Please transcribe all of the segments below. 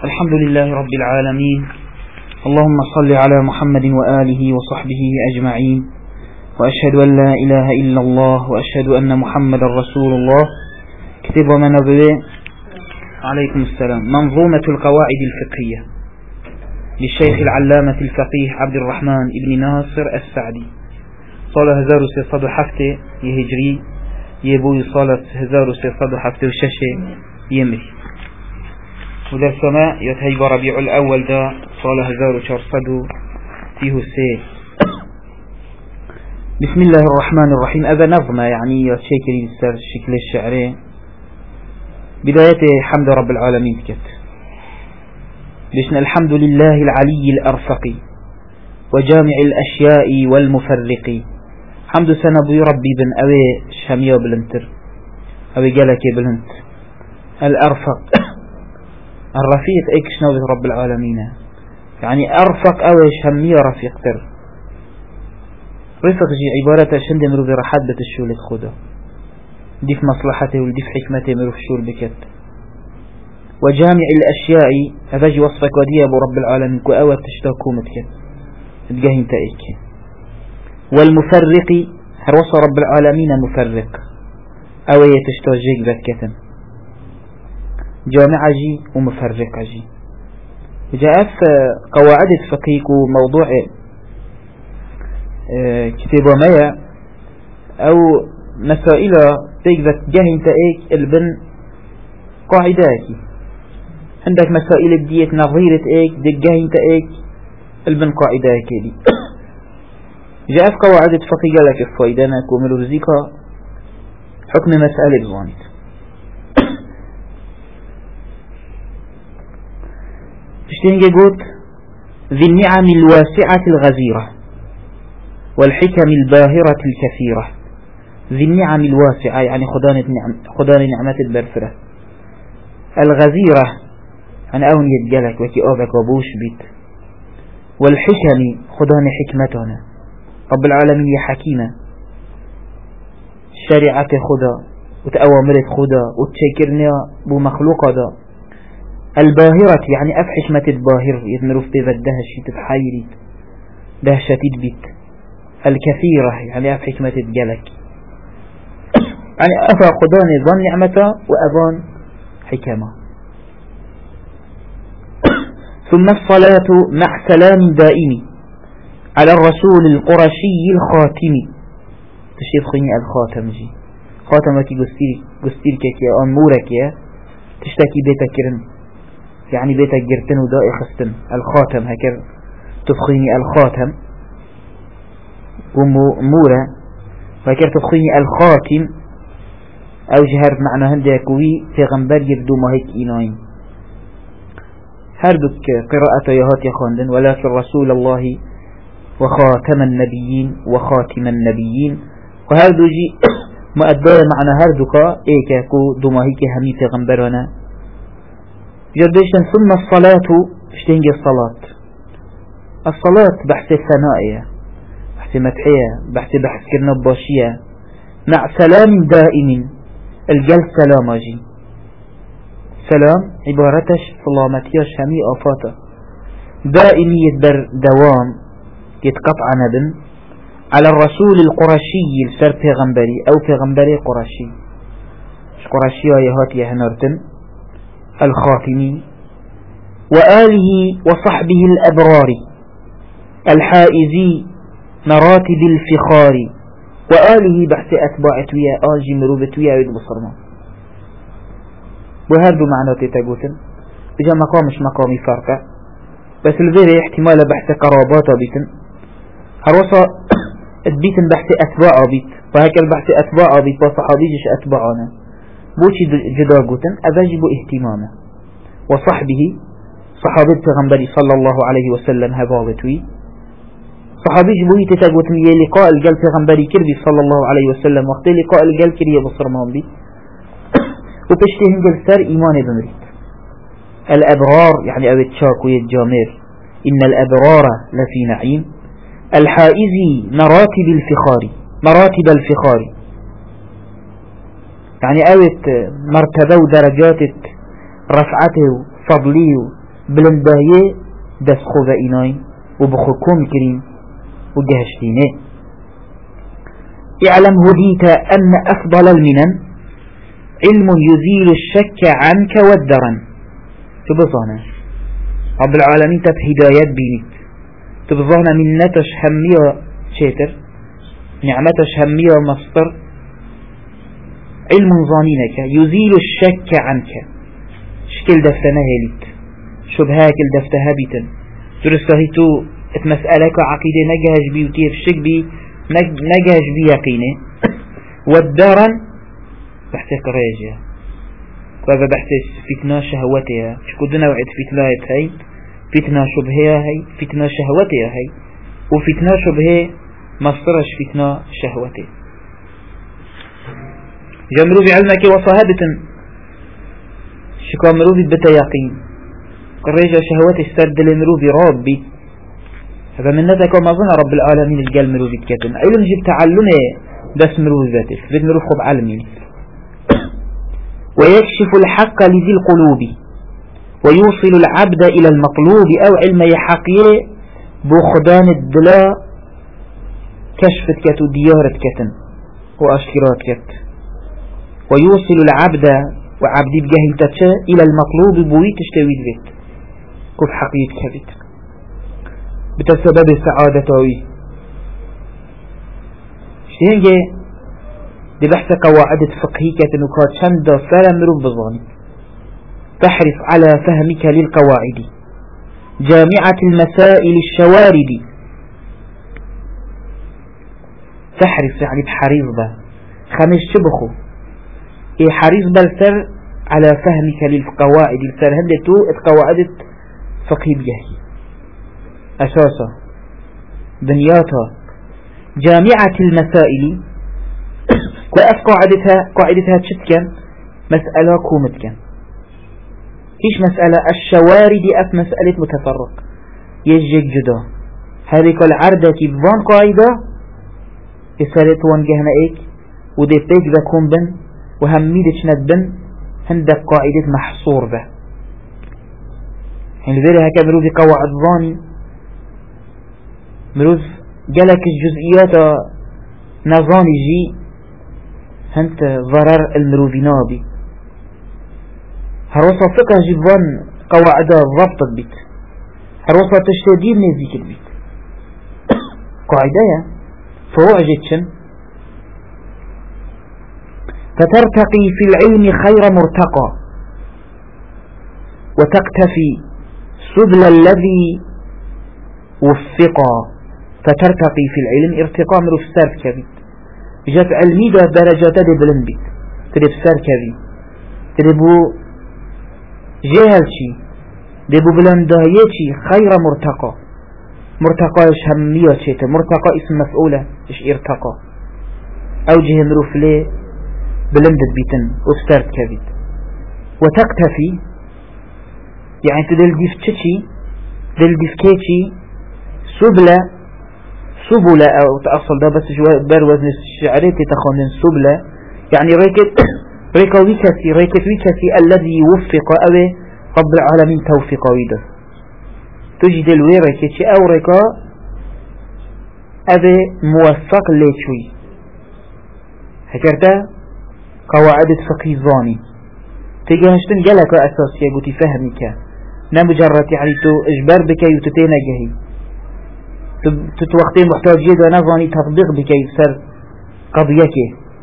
الحمد لله رب العالمين. اللهم صل على محمد وآله وصحبه أجمعين، وأشهد أن لا إله إلا الله، وأشهد أن محمد رسول الله. كتب من نبوي عليكم السلام. منظومة القواعد الفقهية للشيخ العلامة الفقيه عبد الرحمن ابن ناصر السعدي. صالة 1307 يهجري يبوي صالة 1376 يمري. وده السماء يتهيب ربيع الأول ده صالة 1400 فيه السير. بسم الله الرحمن الرحيم. هذا نظمة يعني يتشكل الشكل الشعري. بدايته حمد رب العالمين كت لشنا الحمد لله العلي الأرفق وجامع الأشياء والمفرق. حمد سنبوي ربي بن أوي شامية بلنتر أوي جالك بلنت الأرفق الرفيق ايكش نوبة رب العالمين، يعني أرفق أوي شامية رفيق تر. رفق جي عبارة شند مرو برحات بتشول الخدا دي في مصلحته ودي في حكمته مرو في شول بكت. وجامع الأشياء هذا جي وصفك ودي أبو رب العالمين كأوى تشتاكو متكت تجاهن تأيك. والمفرق هروص رب العالمين مفرق أوى تشتاجيك بكتن جامع جي ومفرق جي. جاء في قواعد الفقه وموضوع كتابة ميا أو مسائل تقدر جاهن تأيك البن قاعداكي. عندك مسائل الدية نظيرة ايك دقاهن تأيك البن قاعداكي دي. جاء في قواعد الفقه قالك الفايدانك وملوزيكا حكم مسألة بزوانيت. تشتهنجي قلت ذي النعم الواسعة الغزيرة والحكم الباهرة الكثيرة. ذي النعم الواسعة يعني خدان نعمات البرفرة. الغزيرة أنا أون يتجلك وكي أوبك وبوش بيت. والحكم خدان حكمتنا رب العالمين حكيمة شريعة خدا وتأوامرت خدا وتشكرنا بمخلوق دا. الباهرة يعني أف حكمة الباهر يتمرف بذدها الشيء تتحايري ده شتيد بيت. الكثيرة يعني أف حكمة الجلك يعني أفا خدان ظن نعمته وأظن حكمة. ثم الصلاة مع سلام دائم على الرسول القرشي الخاتم. تشيف خيني الخاتم جي خاتمك قستير كي أمورك يا تشتكي بيتك كرن يعني بيتك جرتن ودائي خستن الخاتم هكذا تفخيني الخاتم ومورة وهكذا تفخيني الخاتم أو جهر معنى هندك وي في غنبال يبدو ما هيك إيناين هردك قراءة يهات يخاندن. ولكن رسول الله وخاتم النبيين وخاتم النبيين وهردو جي مؤدى معنى هردك ايكاكو دوما هيك همي في غنبالنا جردشن. ثم الصلاة اشتنجي الصلاة بحث الثنائية بحث مدحية بحث كرنا باشية مع سلام دائم. الجل سلام جي سلام عبارتش سلامتيا شمي آفاته دائمية بر دوام يتقطع ندن على الرسول القرشي السر پیغمبري أو پیغمبري قرشي قرشي يهات يهنرتن الخاتمي وآله وصحبه الأبرار الحائزي مراتب الفخار. وآله بحث أتباع تويا آجي مروبة تويا ويد بصرنا وهذا معنى تتقوتن إذا مقامش مقامي فرقة بس الفيري احتمال بحث قرابات بيتن هروسا بيتن بحث أتباع بيت وهكذا البحث أتباع بيت وصحابيجش أتباعنا بوشي جداقوتن أذاجب اهتمامه. وصحبه صحابة غنبري صلى الله عليه وسلم هباوتوي صحابيج بوي تتقوتن لقاء الجل غنبري كربي صلى الله عليه وسلم وقت لقاء الجل كربي بصرمان بي وبشتهن جلسار إيمان بمريد. الأبرار يعني أبي تشاكوية الجامير إن الأبرار لفي نعيم. الحائزي مراتب الفخار يعني أوت مرتبة ودرجات رفعته فضلي بلندهية دس خوفا إناي وبخوكم كريم وجهشتينه. اعلم هديت أن أفضل المنن علم يزيل الشك عنك والدرن. تبصانا رب العالمين تب هدايات بينيت، تبصانا منتش همية شاتر، نعمتش همية مصدر، علم ظانينك يزيل الشك عنك. شكل دفتنا هيليت شبهاك الدفتها بيتن درسته تو مسألك عقيدة نجهش بي وتير شك بي نجهش بي يقينه. والدارن بحثك راجع وهذا بحث فتنة شهوتها. شكو دنا وعد فتنة هاي فتنة شبهها هاي فتنة شهوتها هاي وفتنة شبهه مصدرش فتنة شهوته. جمرو بعلمك وصهابة شكو مروفي بتا يقين الرجع شهوات السرد لمروفي ربي. هذا من نتك وما ظن رب العالمين الجال مروفي تكتن علم جب تعلمه بس مروفي ذاته بد مروف خب علمي. ويكشف الحق لذي القلوب ويوصل العبد إلى المطلوب أو علم يحقيه بخدان الدلاء كشفت كت وديارت كتن وأشكرات كت. ويوصل العبد وعبدي بجهل تتشا إلى المطلوب بويت اشتويد بيت كف حقيت كبت بتسبب السعادة وي شتينجي دي بحث قواعد فقهية نكات شند سلام مروف بظاني. تحرص على فهمك للقواعد جامعة المسائل الشوارد. تحرص يعني بحريص با خمس شبخو إيه حريص بالسر على فهمك للقواعد السر هندتو القواعد فقهي بجهي أساسا بنياتها جامعة المسائل وأف قاعدتها تشتكن مسألة كومتكن إيش مسألة الشوارد أف مسألة متفرق يجيك جدا هذه كل عردة بفان قاعدة يسالت وانجهنا إيك ودي بيك ذاكم بن وهميدش ندبن هندك قاعدة محصور به. يعني ذلك هكذا مروف قواعد ظاني مروف جالك الجزئيات نظاني جي هنت ضرر المروفي نابي هروسا فقه جبان قواعد ضبطت بيت هروسا تشتديد نزيك البيت قاعدة فوعجتشن فترتقي في العلم خير مرتقى وتقتفي سبل الذي وفقا. فترتقي في العلم ارتقاء مروف سار كبيت جات علمي ده درجات دي بلند بيت تريب سار كبيت تريبو جهلشي ديبو بلندهيتشي خير مرتقى. مرتقى ايش همية شيتا مرتقى اسم مفعولة ايش ارتقى اوجه مروف ليه بلندت بيتن وستارت كبيت. وتقتفي يعني تدل ديفتشي دل ديفكيتشي سبلة او تأصل ده بس بار وزن الشعرية تخونن سبلة يعني ريكا ويكسي الذي يوفق اوي رب العالمين توفيق ويده تجد الويركتشي او ريكا اوي موفق ليشوي هكذا قواعد فقه ظاني تجهشتن جلك أساسية قلت فهمك نمجرد يعني تو إجبار بكي وتتين جهي تتوقتين محتاج جدا نظاني تطبيق بكي سر قضيك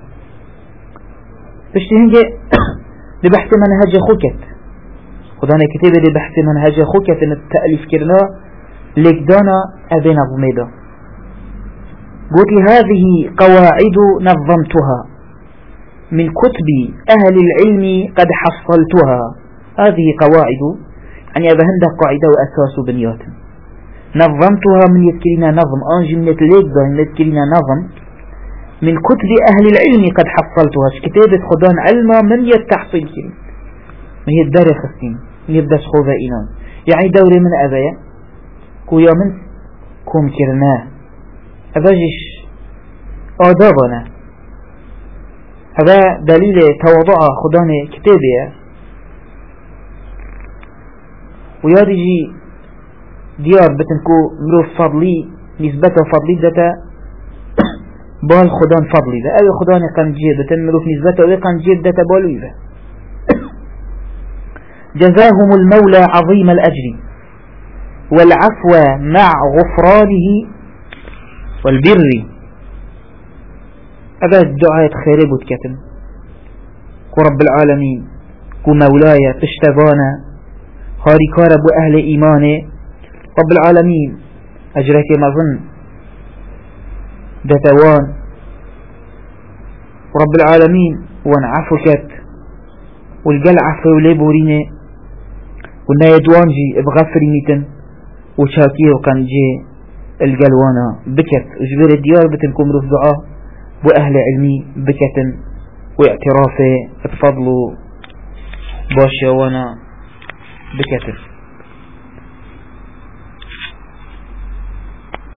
بشتهنجي لبحث منهج خوكت خدانا كتابة لبحث منهج خوكت ان التأليف كرنا لك دانا أبين ضميدا قلت هذه قواعد نظمتها من كتب أهل العلم قد حصلتها. هذه قواعد يعني هذا هندك قاعدة وأساس بنيات نظمتها من يذكرنا نظم جملة ليكدا يذكرنا نظم من كتب أهل العلم قد حصلتها. كتابة خدان علما من يتحصيل كريم من يدار خسين من يبدأ خوذا إنان يعني دوري من أبايا كويا من كوم كرناه أباجش آدابنا. هذا دليل تواضع خدان كتابه ويادجي ديار بتنكو مروف فضلي نسبته فضلي دتا بال خدان فضلي ده أي خدان كان جيد بتن مروف نسبته أي كان جيد دتا بالوي ده. جزاهم المولى عظيم الأجر والعفو مع غفرانه والبر. هذا الدعاء خير بوتكتن كرب العالمين كو مولاي تشتبانا هاري كارب أهل إيمانه رب العالمين أجرك مظن دتوان رب العالمين وانعفكت والقلعة فولي بورينه ونا يدوانجي بغفر ميتن وشاكيه وكان جي القلوانا بكت وجبير الديار بتنكم رفضعاه وأهل علمي بكتن واعترافه بفضله باشا وانا بكتن.